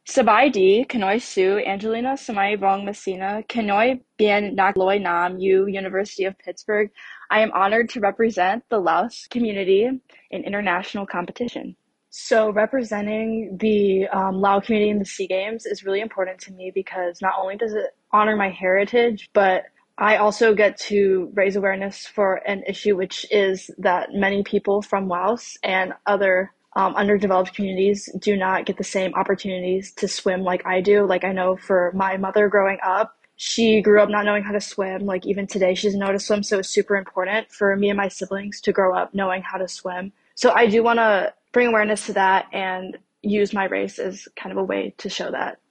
Sabay D, Kanoi Su, Angelina Samai Vong Messina, Kanoi Bien Nakloi Nam, U, University of Pittsburgh. I am honored to represent the Laos community in international competition. So, representing the Lao community in the SEA Games is really important to me because not only does it honor my heritage, but I also get to raise awareness for an issue, which is that many people from Laos and other underdeveloped communities do not get the same opportunities to swim like I do. Like, I know for my mother growing up, she grew up not knowing how to swim. Like, even today, she doesn't know how to swim. So it's super important for me and my siblings to grow up knowing how to swim. So I do want to bring awareness to that and use my race as kind of a way to show that.